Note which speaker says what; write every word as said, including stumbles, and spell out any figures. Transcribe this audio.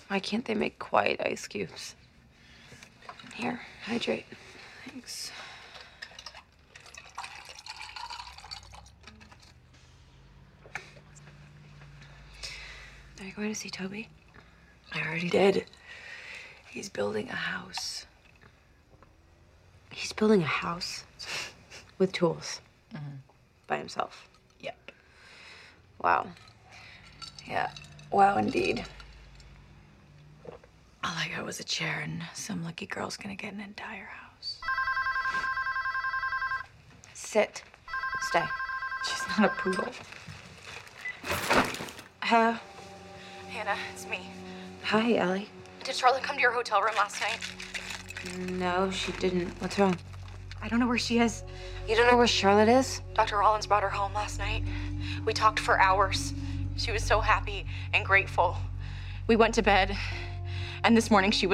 Speaker 1: Why can't they make quiet ice cubes? Here, hydrate. Thanks. Are you going to see Toby?
Speaker 2: I already did. He's building a house.
Speaker 1: He's building a house with tools.
Speaker 2: Mm-hmm.
Speaker 1: By himself.
Speaker 2: Yep.
Speaker 1: Wow.
Speaker 2: Yeah. Wow, indeed. All I got was a chair, and some lucky girl's gonna get an entire house.
Speaker 1: Sit. Stay.
Speaker 2: She's not a poodle.
Speaker 1: Hello.
Speaker 3: Hannah, it's me.
Speaker 1: Hi, Ellie.
Speaker 3: Did Charlotte come to your hotel room last night?
Speaker 1: No, she didn't. What's wrong?
Speaker 3: I don't know where she is.
Speaker 1: You don't know where Charlotte is?
Speaker 3: Doctor Rollins brought her home last night. We talked for hours. She was so happy and grateful. We went to bed, and this morning she was